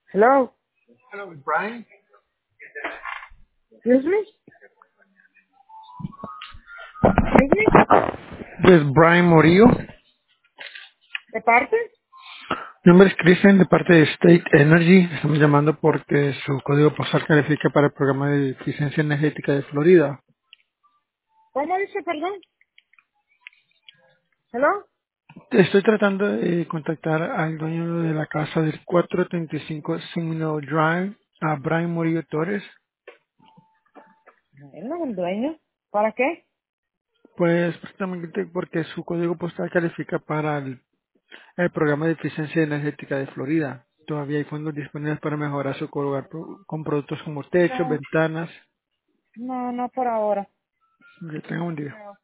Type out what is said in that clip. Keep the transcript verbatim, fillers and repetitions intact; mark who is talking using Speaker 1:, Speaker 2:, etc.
Speaker 1: Hello,
Speaker 2: Hello, Brian.
Speaker 1: excuse me, excuse me,
Speaker 2: Es Brian Morillo. Mi
Speaker 1: ¿de parte?
Speaker 2: nombre es Christian de parte de State Energy. Estamos llamando porque su código postal califica para el programa de eficiencia energética de Florida.
Speaker 1: ¿Cómo dice, perdón? Hello,
Speaker 2: Estoy tratando de contactar al dueño de la casa del cuatrocientos treinta y cinco Seminole Drive, a Brian Morillo Torres.
Speaker 1: él no es el dueño. ¿Para qué?
Speaker 2: Pues precisamente porque su código postal califica para el, el programa de eficiencia energética de Florida. Todavía hay fondos disponibles para mejorar su hogar pro- con productos como techos,
Speaker 1: No,
Speaker 2: ventanas.
Speaker 1: no, no por ahora.
Speaker 2: Que tenga un día.
Speaker 1: No.